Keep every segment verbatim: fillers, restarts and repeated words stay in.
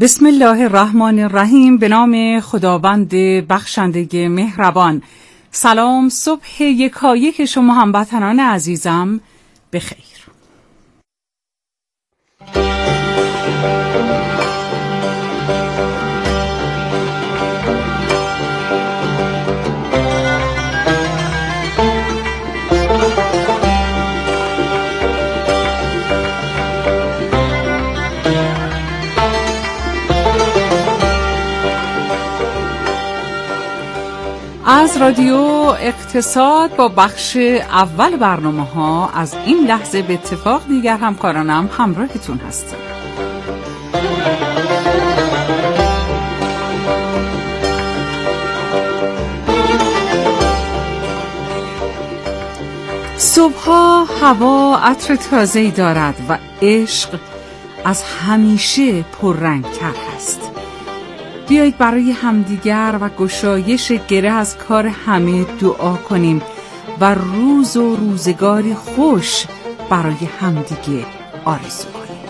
بسم الله الرحمن الرحیم. به نام خداوند بخشنده مهربان. سلام، صبح یکایک شما هموطنان عزیزم بخیر. از رادیو اقتصاد با بخش اول برنامه ها از این لحظه به اتفاق دیگر همکارانم همراهتون هستم. صبحها هوا عطر تازه‌ای دارد و عشق از همیشه پررنگ‌تر هست. بیایید برای همدیگر و گشایش گره از کار همه دعا کنیم و روز و روزگاری خوش برای همدیگه آرزو کنیم.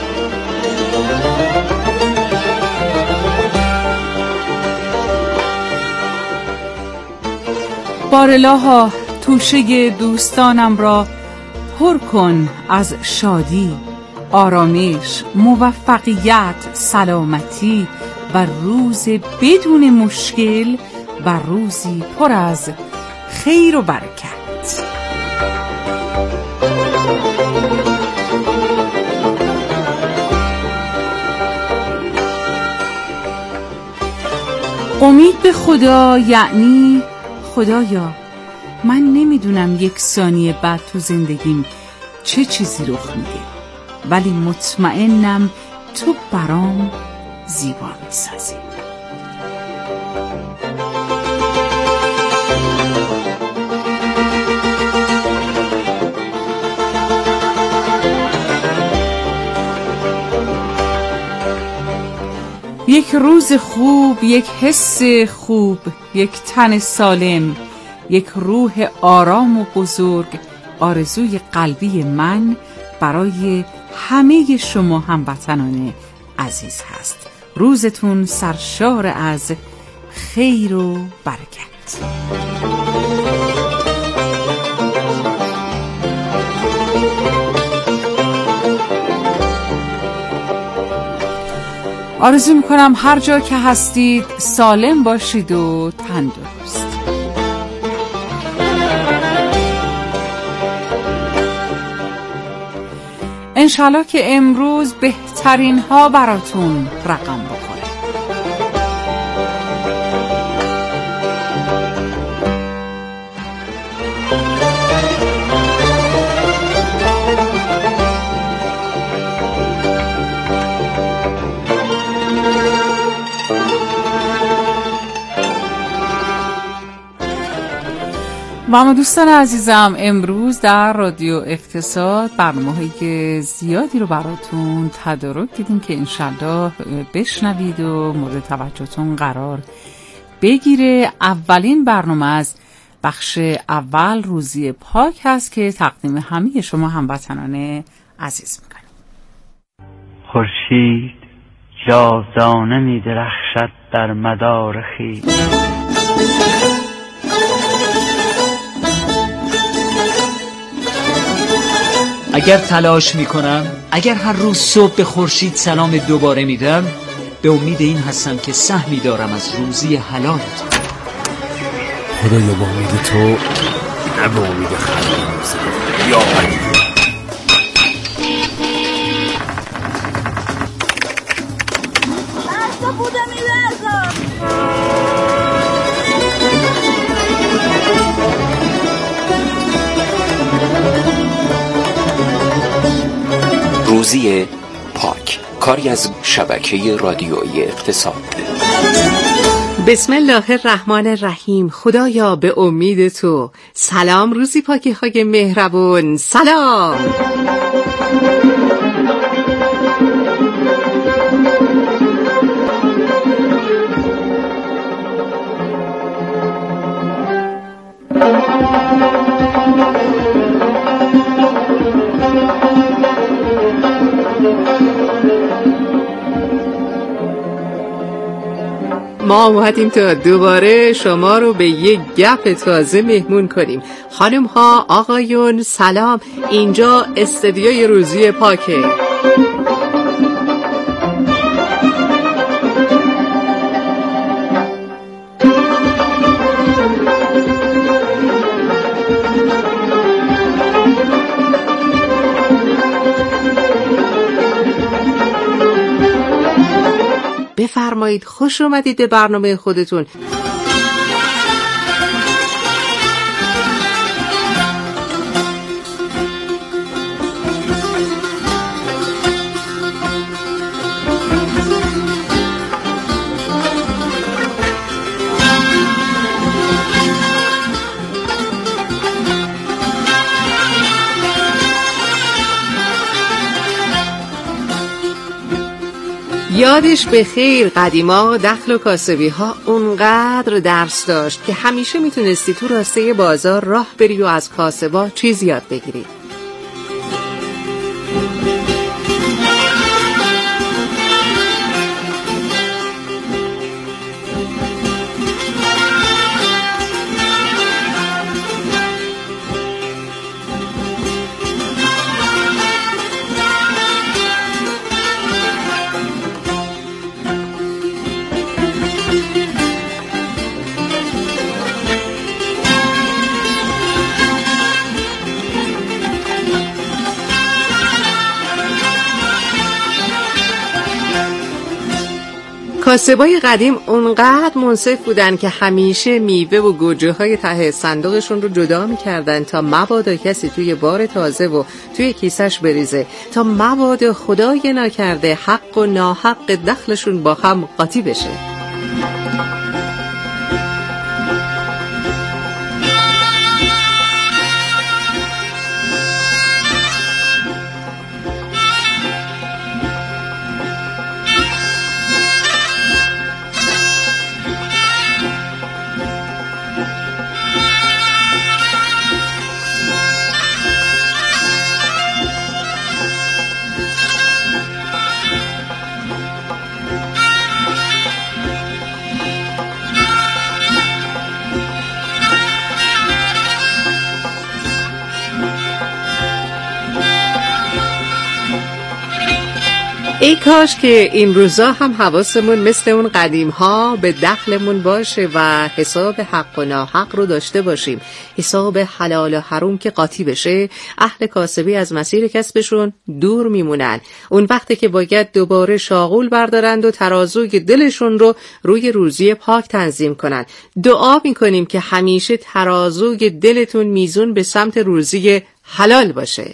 بارالها توشه دوستانم را پر کن از شادی، آرامش، موفقیت، سلامتی و روز بدون مشکل و روزی پر از خیر و برکت. امید به خدا یعنی خدایا من نمیدونم یک ثانیه بعد تو زندگیم چه چیزی رخ میده، ولی مطمئنم تو برام زیبا میسازی. یک روز خوب، یک حس خوب، یک تن سالم، یک روح آرام و بزرگ آرزوی قلبی من برای همه شما هموطنان عزیز هست. روزتون سرشار از خیر و برکت. آرزو میکنم هر جا که هستید سالم باشید و تندرست. انشالله که امروز بهترین ها براتون رقم بخوره. و اما دوستان عزیزم، امروز در رادیو اقتصاد برنامه‌های زیادی رو براتون تدارک دیدیم که انشالله بشنوید و مورد توجهتون قرار بگیره. اولین برنامه از بخش اول روزی پاک هست که تقدیم همه شما هموطنان عزیز میکنم. خورشید جاودانه می درخشد در مدار خویش، اگر تلاش میکنم، اگر هر روز صبح به خورشید سلام دوباره میدم، به امید این هستم که سهمی دارم از روزی حلالت. خدایا با امید تو نه با امید خلقی یا علی. بسته بوده میلرزم. روزی پاک، کاری از شبکه رادیویی اقتصاد. بسم الله الرحمن الرحیم. خدایا به امید تو. سلام روزی پاکی های مهربون. سلام. ما اومدیم تا دوباره شما رو به یک گپ تازه مهمون کنیم. خانم ها، آقایون، سلام. اینجا استدیوی روزی پاکه. بفرمایید، خوش اومدید به برنامه خودتون. یادش به خیر، قدیما دخل و کاسبی ها اونقدر درس داشت که همیشه میتونستی تو راسته بازار راه بری و از کاسبا چیز یاد بگیری. کاسبای قدیم اونقدر منصف بودن که همیشه میوه و گوجه های ته صندوقشون رو جدا میکردن تا مبادا کسی توی بار تازه و توی کیسش بریزه، تا مبادا خدای نکرده حق و ناحق دخلشون با هم قاطی بشه. ای کاش که این روزا هم حواسمون مثل اون قدیم ها به دخلمون باشه و حساب حق و ناحق رو داشته باشیم. حساب حلال و حرام که قاطی بشه، اهل کاسبی از مسیر کسبشون دور میمونن. اون وقتی که باید دوباره شاغول بردارند و ترازوی دلشون رو روی روزی پاک تنظیم کنن. دعا میکنیم که همیشه ترازوی دلتون میزون به سمت روزی حلال باشه.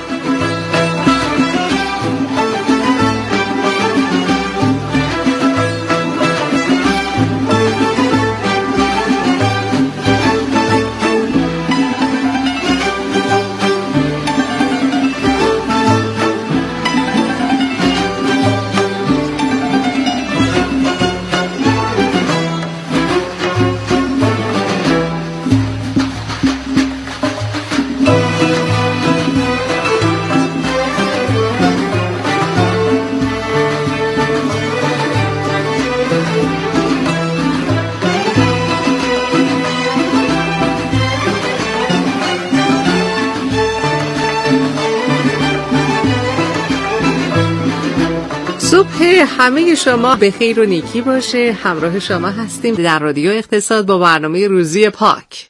صبح همه شما به خیر و نیکی باشه. همراه شما هستیم در رادیو اقتصاد با برنامه روزی پاک.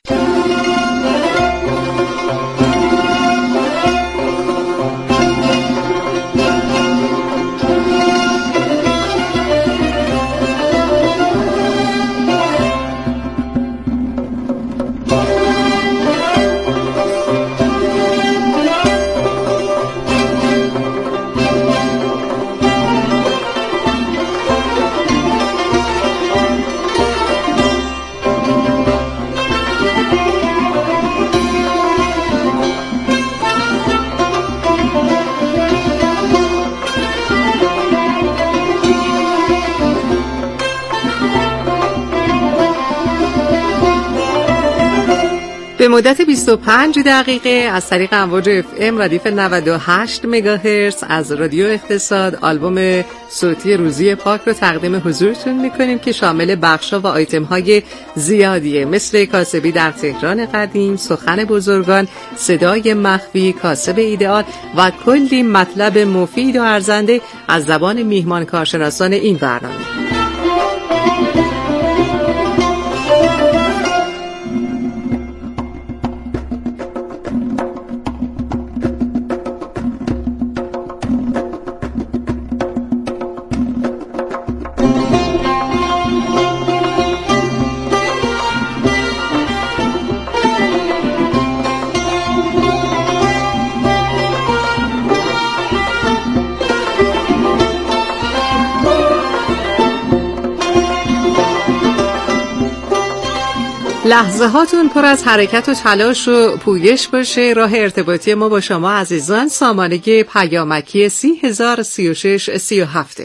به مدت بیست و پنج دقیقه از طریق امواج اف ام ردیف نود و هشت مگاهرتز از رادیو اقتصاد آلبوم صوتی روزی پاک رو تقدیم حضورتون میکنیم که شامل بخشا و آیتم های زیادیه، مثل کاسبی در تهران قدیم، سخن بزرگان، صدای مخفی، کاسب ایدئال و کلی مطلب مفید و ارزنده از زبان میهمان کارشناسان این برنامه. لحظه هاتون پر از حرکت و تلاش و پویش باشه. راه ارتباطی ما با شما عزیزان سامانه پیامکی سی هزار سی و شش سی و هفت.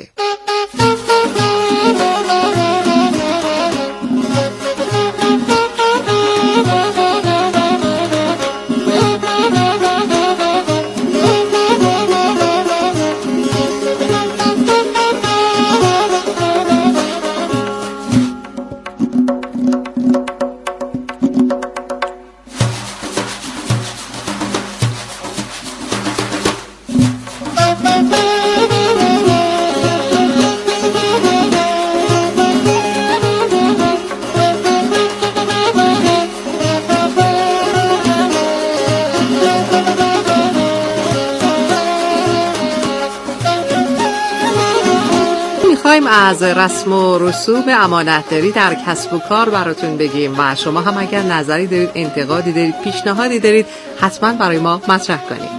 از رسم و رسوم امانتداری در کسب و کار براتون بگیم و شما هم اگر نظری دارید، انتقادی دارید، پیشنهادی دارید، حتما برای ما مطرح کنید.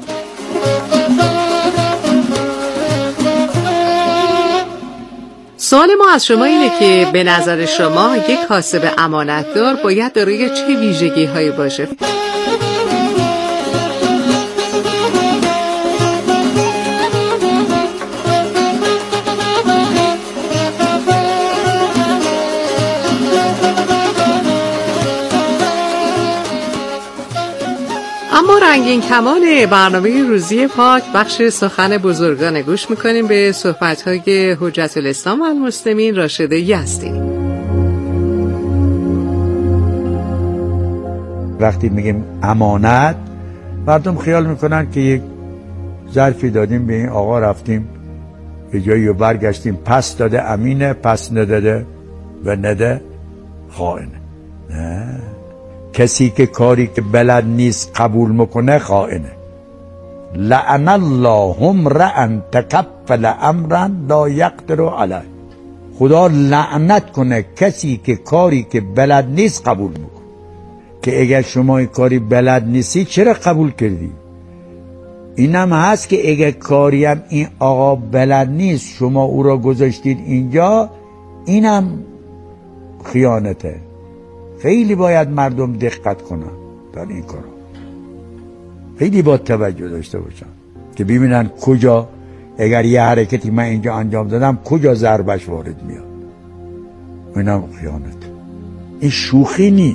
سوال ما از شما اینه که به نظر شما یک کاسب امانتدار باید دارای چه ویژگی هایی باشه؟ اما رنگین کمان برنامه روزی پاک بخش سخن بزرگان گوش میکنیم به صحبت‌های حجت الاسلام و المسلمین راشد یزدی. وقتی میگیم امانت، مردم خیال میکنن که یک ظرفی دادیم به این آقا، رفتیم به جایی و برگشتیم، پس داده امینه، پس نداده و نده خائنه. نه، کسی که کاری که بلد نیست قبول میکنه خائنه. لعن الله امرأ تکفل امرا لا یقدر علیه. خدا لعنت کنه کسی که کاری که بلد نیست قبول میکنه. که اگر شما کاری بلد نیستی چرا قبول کردی؟ اینم هست که اگر کاری هم این آقا بلد نیست شما او را گذاشتید اینجا، اینم خیانته. خیلی باید مردم دقت کنن در این کارا، خیلی با توجه داشته باشن که ببینن کجا اگر یه حرکتی من اینجا انجام دادم کجا ضربش وارد میاد. اینم خیانت، این شوخی نی.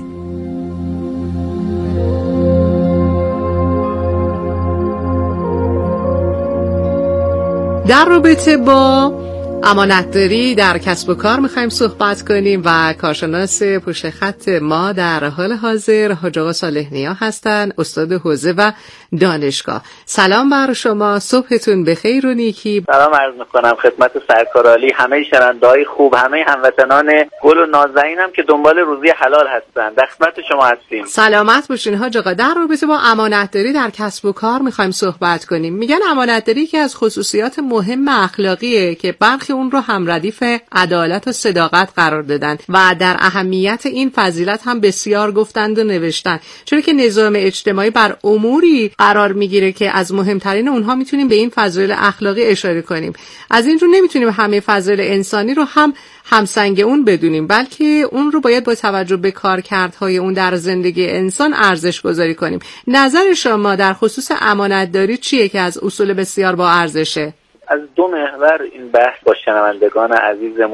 در رابطه با امانتداری در کسب و کار میخوایم صحبت کنیم و کارشناس پشت خط ما در حال حاضر حاج آقا صالح نیا هستن، استاد حوزه و دانشگاه. سلام بر شما، صبحتون بخیر و نیکی. سلام عرض میکنم خدمت سرکار عالی، همه شنونده‌های خوب، همه هموطنان گل و نازنینم که دنبال روزی حلال هستن. در خدمت شما هستیم. سلامت باشین حاج آقا. در رابطه با امانتداری در کسب و کار میخوایم صحبت کنیم. میگن امانتداری که از خصوصیات مهم اخلاقیه که برخی اون رو هم ردیف عدالت و صداقت قرار دادن و در اهمیت این فضیلت هم بسیار گفتند و نوشتن، چون که نظام اجتماعی بر اموری قرار میگیره که از مهمترین اونها میتونیم به این فضایل اخلاقی اشاره کنیم. از این رو نمیتونیم همه فضایل انسانی رو هم همسنگ اون بدونیم، بلکه اون رو باید با توجه به کارکردهای اون در زندگی انسان ارزش گذاری کنیم. نظر شما در خصوص امانتداری چیه که از اصول بسیار با ارزشه؟ از دو محور این بحث با شنوندگان عزیزمون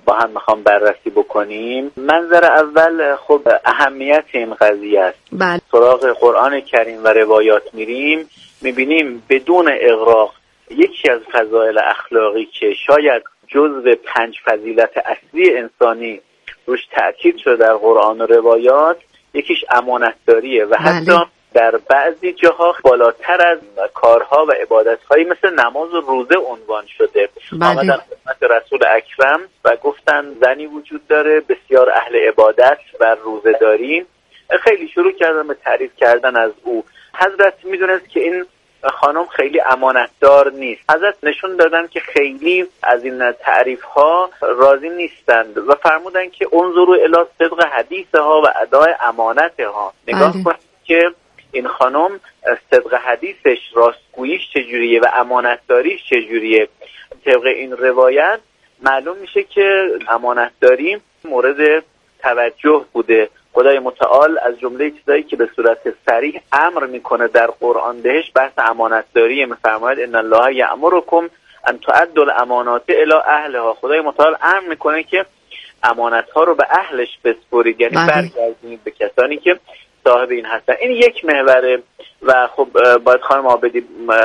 با هم میخوام بررسی بکنیم. منظر اول خب اهمیت این قضیه است. بله. سراغ قرآن کریم و روایات میریم، میبینیم بدون اغراق یکی از فضایل اخلاقی که شاید جزو پنج فضیلت اصلی انسانی روش تأکید شده در قرآن و روایات، یکیش امانتداریه و حتی بله. در بعضی جاها بالاتر از کارها و عبادتهایی مثل نماز و روزه عنوان شده. بله. آمدن خدمت رسول اکرم و گفتن زنی وجود داره بسیار اهل عبادت و روزه داری. خیلی شروع کردن به تعریف کردن از او. حضرت میدونست که این خانم خیلی امانتدار نیست. حضرت نشون دادن که خیلی از این تعریف ها راضی نیستند و فرمودن که انظروا الی صدق حدیثها و ادای امانتها. نگاه کنید که این خانم صدق حدیثش، راستگوییش چجوریه و امانتداریش چجوریه. طبق این روایت معلوم میشه که امانتداری مورد توجه بوده. خدای متعال از جمله چیزایی که به صورت صریح امر میکنه در قرآن بهش بحث امانتداری. میفرماید ان الله یأمرکم ان تؤدوا الامانات الی اهلها. خدای متعال امر میکنه که امانت ها رو به اهلش بسپرید، یعنی برگردونید به کسانی که صاحب این هستن. این یک محوره و خب باید خانم عابدی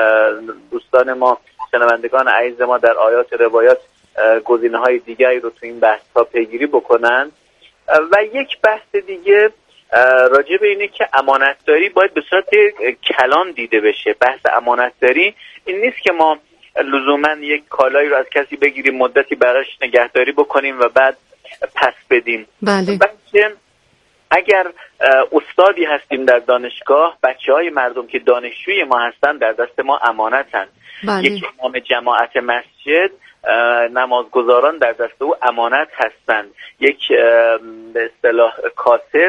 دوستان ما شنوندگان عزیز ما در آیات روایات گزینه های دیگری رو تو این بحث ها پیگیری بکنن. و یک بحث دیگه راجع به اینه که امانتداری باید به صورت کلان دیده بشه. بحث امانتداری این نیست که ما لزوما یک کالایی رو از کسی بگیریم مدتی براش نگهداری بکنیم و بعد پس بدیم. بله. بلکه اگر استادی هستیم در دانشگاه، بچه های مردم که دانشجوی ما هستن در دست ما امانتن. بله. یک امام جماعت مسجد، نمازگزاران در دست او امانت هستند. یک به اصطلاح کاسب،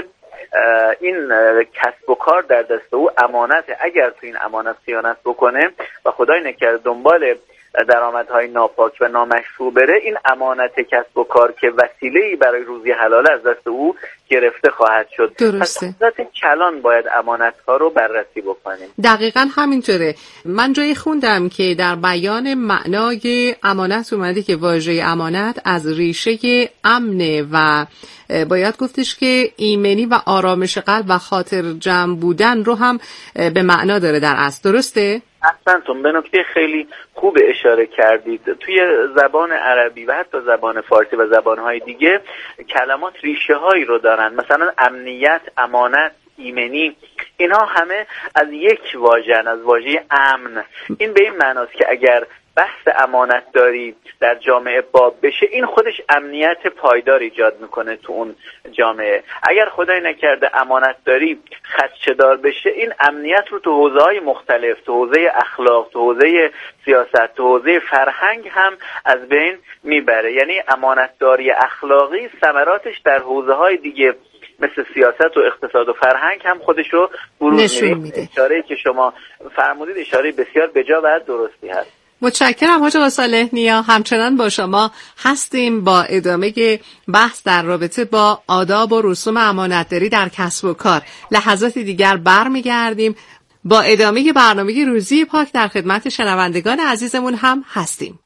این کسب و کار در دست او امانته. اگر تو این امانت خیانت بکنه و خدای نکرده دنبال درآمدهای ناپاک و نامشروع بره، این امانت کسب و کار که وسیله‌ای برای روزی حلال از دست او گرفته خواهد شد. درسته. پس کلان باید امانت‌ها رو بررسی بکنیم. دقیقاً همینطوره. من جایی خوندم که در بیان معنای امانت اومده که واژه امانت از ریشه امنه و باید گفتش که ایمنی و آرامش قلب و خاطر جمع بودن رو هم به معنا داره در اصل. درسته؟ احسنتون، به نکته خیلی خوب اشاره کردید. توی زبان عربی و حتی زبان فارسی و زبانهای دیگه کلمات ریشه هایی رو دارن. مثلا امنیت، امانت، ایمنی، اینها همه از یک واژه، از واژه امن. این به این معناست که اگر بحث امانتداری در جامعه باب بشه، این خودش امنیت پایدار ایجاد میکنه تو اون جامعه. اگر خدای نکرده امانتداری خدشه‌دار بشه، این امنیت رو تو حوزه‌های مختلف، تو حوزه اخلاق، تو حوزه سیاست، تو حوزه فرهنگ هم از بین میبره. یعنی امانتداری اخلاقی ثمراتش در حوزه‌های دیگه مثل سیاست و اقتصاد و فرهنگ هم خودشو بروز میده. اشاره‌ای که شما فرمودید اشاره بسیار بجا و درستی هست. متشکرم حاج آقا صالح نیا. همچنان با شما هستیم با ادامه بحث در رابطه با آداب و رسوم امانتداری در کسب و کار. لحظات دیگر برمیگردیم با ادامه برنامه روزی پاک. در خدمت شنوندگان عزیزمون هم هستیم.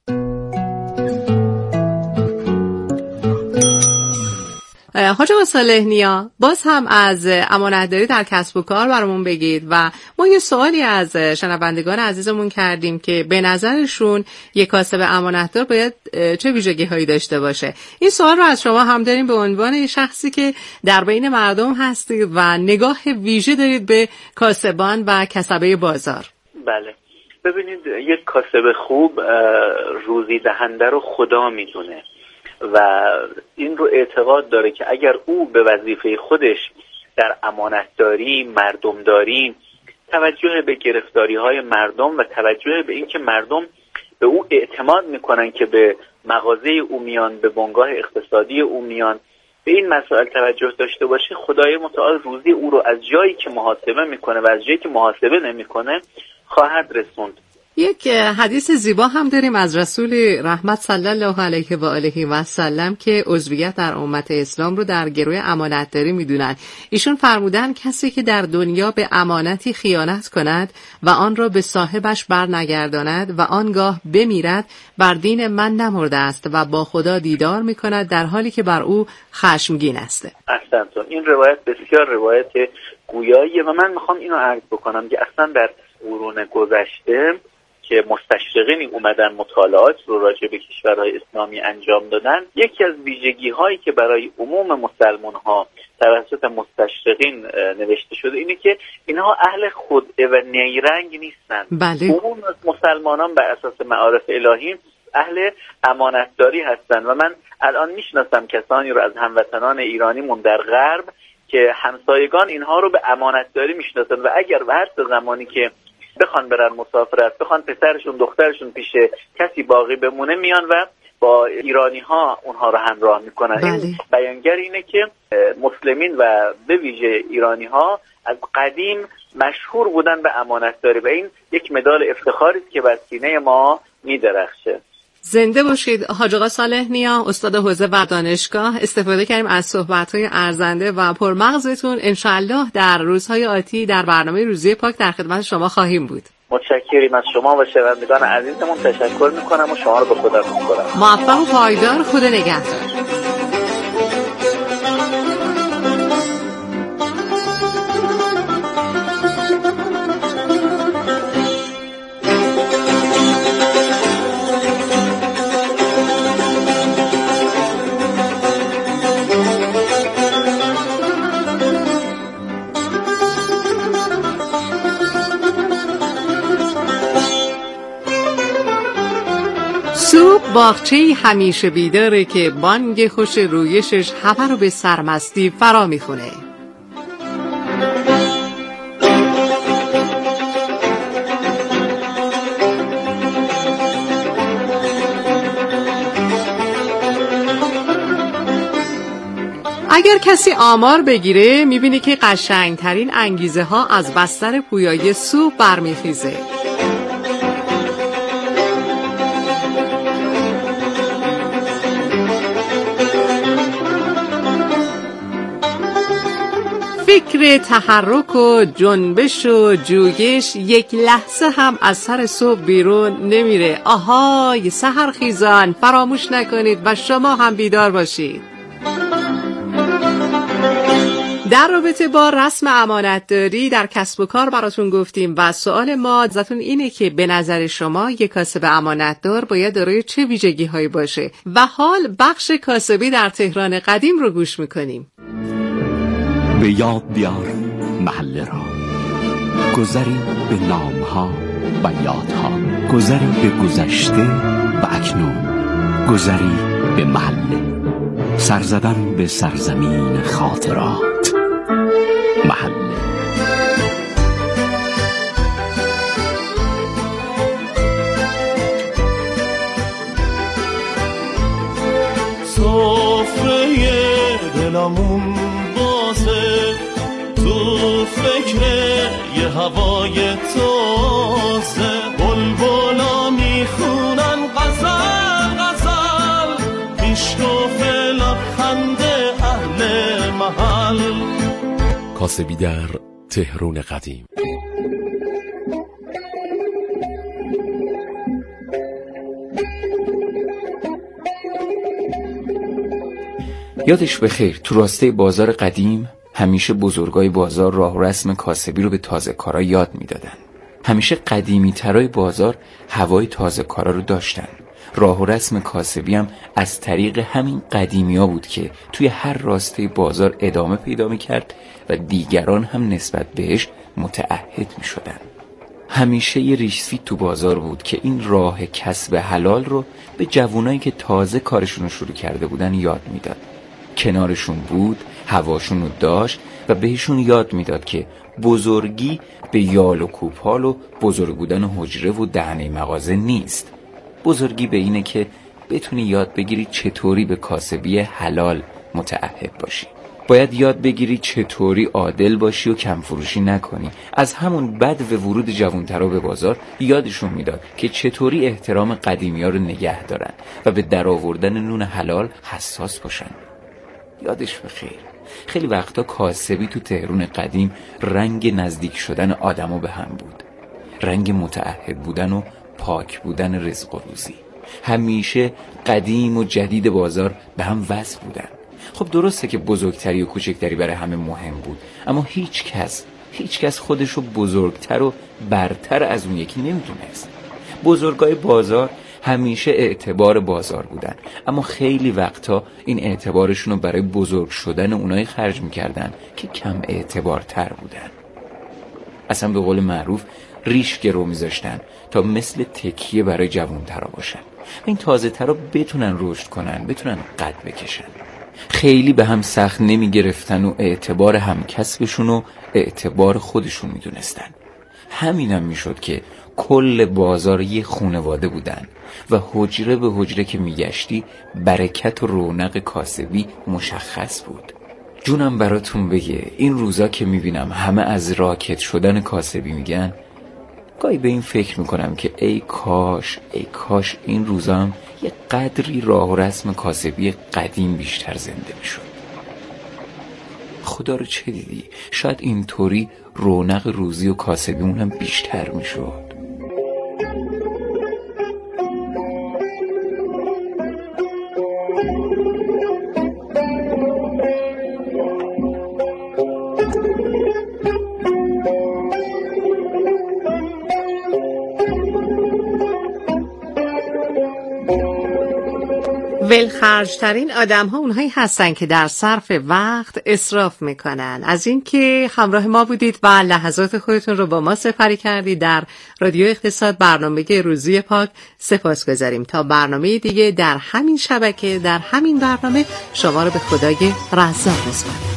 حاج آقا صالح نیا، باز هم از امانتداری در کسب و کار برامون بگید. و ما یه سوالی از شنوندگان عزیزمون کردیم که به نظرشون یک کاسب امانتدار باید چه ویژگی‌هایی داشته باشه. این سوال رو از شما هم داریم به عنوان شخصی که در بین مردم هستید و نگاه ویژه دارید به کاسبان و کسبه بازار. بله، ببینید، یک کاسب خوب روزی دهنده رو خدا میدونه و این رو اعتقاد داره که اگر او به وظیفه خودش در امانتداری، مردمداری، توجه به گرفتاری‌های مردم و توجه به این که مردم به او اعتماد میکنن که به مغازه او میان، به بنگاه اقتصادی او میان، به این مسائل توجه داشته باشه، خدای متعال روزی او رو از جایی که محاسبه میکنه و از جایی که محاسبه نمیکنه خواهد رسوند. یک حدیث زیبا هم داریم از رسول رحمت صلی الله علیه و آله و سلم که عضویت در امت اسلام رو در گروه امانتداری میدونن. ایشون فرمودن کسی که در دنیا به امانتی خیانت کند و آن را به صاحبش برنگرداند و آنگاه بمیرد بر دین من نمرده است و با خدا دیدار میکند در حالی که بر او خشمگین است. احسنتون. این روایت بسیار روایت گویاییه و من میخوام اینو عرض بکنم که اصلا در قرون گذشته که مستشرقینی اومدن مطالعات رو راجع به کشورهای اسلامی انجام دادن، یکی از ویژگی هایی که برای عموم مسلمان ها توسط مستشرقین نوشته شده اینه که اینها اهل خدعه و نیرنگ نیستن. بله. عموم مسلمانان بر اساس معارف الهی اهل امانتداری هستن و من الان میشناسم کسانی رو از هموطنان ایرانیمون در غرب که همسایگان اینها رو به امانتداری میشناسن و اگر به هر زمانی که بخوان برن مسافرت، بخوان پسرشون دخترشون پیش کسی باقی بمونه، میان و با ایرانی ها اونها رو همراه میکنن. بله. این بیانگر اینه که مسلمین و به ویژه ایرانی ها از قدیم مشهور بودن به امانتداری و این یک مدال افتخاری است که بر سینه ما میدرخشه. زنده باشید حاج آقا صالح نیا، استاد حوزه و دانشگاه. استفاده کردیم از صحبت‌های ارزنده و پرمغزتون. انشالله در روزهای آتی در برنامه روزی پاک در خدمت شما خواهیم بود. متشکریم از شما و شنوندگان عزیزمون. تشکر میکنم و شما رو به خدا میسپارم. موفق و پایدار. خدا نگهدار. صبح باغچه‌ای همیشه بیداره که بانگ خوش رویشش همه رو به سرمستی فرا میخونه. اگر کسی آمار بگیره میبینی که قشنگترین انگیزه ها از بستر پویایی صبح برمیخیزه. فکر تحرک و جنبش و جویش یک لحظه هم از سر صبح بیرون نمیره. آهای سحرخیزان، فراموش نکنید و شما هم بیدار باشید. در رابطه با رسم امانتداری در کسب و کار براتون گفتیم و سوال ما ازتون اینه که به نظر شما یک کاسب امانتدار باید دارای چه ویژگی هایی باشه؟ و حال بخش کاسبی در تهران قدیم رو گوش میکنیم. به یاد بیار محله را، گذری به نامها و یادها، گذری به گذشته و اکنون، گذری به محله، سر زدن به سرزمین خاطرات. محله. سفره دلمون بازه تو فکر یه هوای تازه، بلبلا میخونن غزل غزل، میشکوف لبخند اهل محل. کاسبی در تهران قدیم. یادش بخیر تو راسته بازار قدیم همیشه بزرگای بازار راه و رسم کاسبی رو به تازه کارا یاد میدادن. همیشه قدیمی ترای بازار هوای تازه کارا رو داشتن. راه و رسم کاسبی هم از طریق همین قدیمی ها بود که توی هر راسته بازار ادامه پیدا میکرد و دیگران هم نسبت بهش متعهد میشدن. همیشه یه ریشسفید تو بازار بود که این راه کسب حلال رو به جوانایی که تازه کارشون رو شروع کرده بودن یاد میداد. کنارشون بود، هواشون رو داشت و بهشون یاد میداد که بزرگی به یال و کوپال و بزرگ بودن حجره و دهنه مغازه نیست. بزرگی به اینه که بتونی یاد بگیری چطوری به کاسبی حلال متعهد باشی. باید یاد بگیری چطوری عادل باشی و کم فروشی نکنی. از همون بد و ورود جوانترا به بازار یادشون میداد که چطوری احترام قدیمی ها رو نگه دارن و به درآوردن نون حلال حساس باشن. یادش بخیر خیلی وقتا کاسبی تو تهران قدیم رنگ نزدیک شدن آدما به هم بود، رنگ متعهد بودن و پاک بودن رزق و روزی. همیشه قدیم و جدید بازار به هم وصل بودن. خب درسته که بزرگتری و کوچکتری برای همه مهم بود، اما هیچ کس هیچ کس خودشو بزرگتر و برتر از اون یکی نمیدونست. بزرگای بازار همیشه اعتبار بازار بودن، اما خیلی وقتا این اعتبارشون رو برای بزرگ شدن اونایی خرج میکردن که کم اعتبارتر بودن. اصلا به قول معروف ریش گرو میذاشتن تا مثل تکیه برای جوانترا باشن و این تازه ترا بتونن رشد کنن، بتونن قد بکشن. خیلی به هم سخت نمی گرفتن و اعتبار هم کسبشون و اعتبار خودشون می دونستن. همینم می شد که کل بازار یه خونواده بودن و حجره به حجره که می گشتی برکت و رونق کاسبی مشخص بود. جونم براتون بگه این روزا که می بینم همه از راکت شدن کاسبی میگن، گاهی به این فکر میکنم که ای کاش ای کاش این روزا هم یه قدری راه و رسم کاسبی قدیم بیشتر زنده میشد. خدا رو چه دیدی؟ شاید اینطوری رونق روزی و کاسبیمون هم بیشتر میشد. ولخرج‌ترین آدم ها اونهایی هستن که در صرف وقت اسراف میکنن. از اینکه همراه ما بودید و لحظات خودتون رو با ما سپری کردید در رادیو اقتصاد برنامه روزی پاک سپاسگزاریم. تا برنامه دیگه در همین شبکه در همین برنامه شما رو به خدای رزاق میسپارم.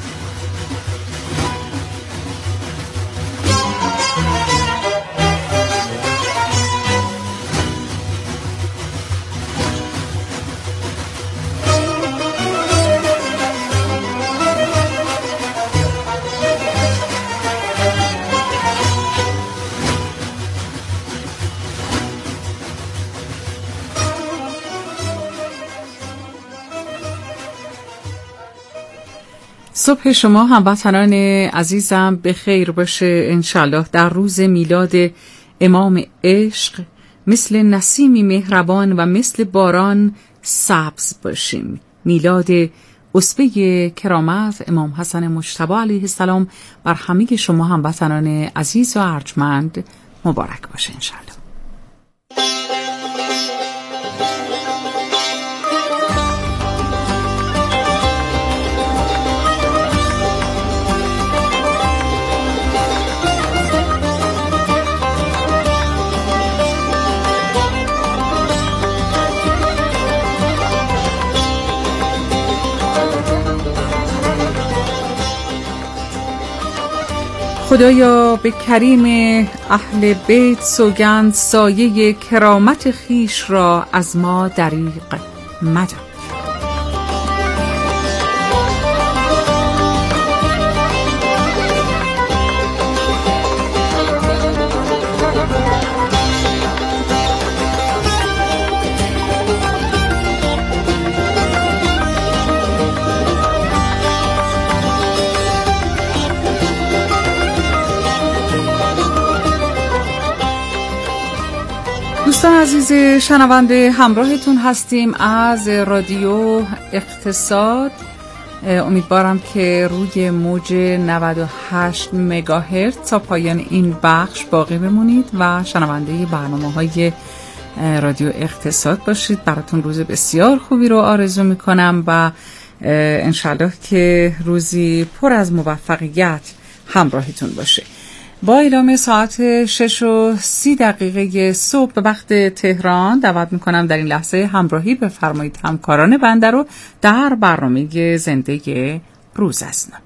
صبح شما هموطنان عزیزم به خیر باشه انشالله. در روز میلاد امام عشق مثل نسیمی مهربان و مثل باران سبز باشیم. میلاد اسبه کرامت امام حسن مجتبی علیه السلام بر همه شما هموطنان عزیز و ارجمند مبارک باشه انشالله. خدایا به کریم اهل بیت سوگند سایه کرامت خیش را از ما دریغ مدار. دوستان عزیز شنونده همراهتون هستیم از رادیو اقتصاد. امیدوارم که روی موج نود و هشت مگاهرتز تا پایان این بخش باقی بمونید و شنونده برنامه‌های رادیو اقتصاد باشید. براتون روز بسیار خوبی رو آرزو میکنم و انشالله که روزی پر از موفقیت همراهتون باشه. با اعلام ساعت شش و سی دقیقه صبح به وقت تهران دعوت میکنم در این لحظه همراهی بفرمایید همکاران بنده رو در برنامه زنده روز هستم.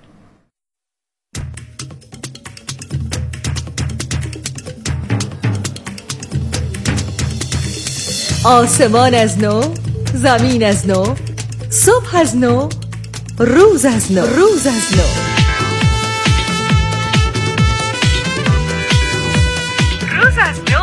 آسمان از نو، زمین از نو، صبح از نو، روز از نو، روز از نو، روز از نو.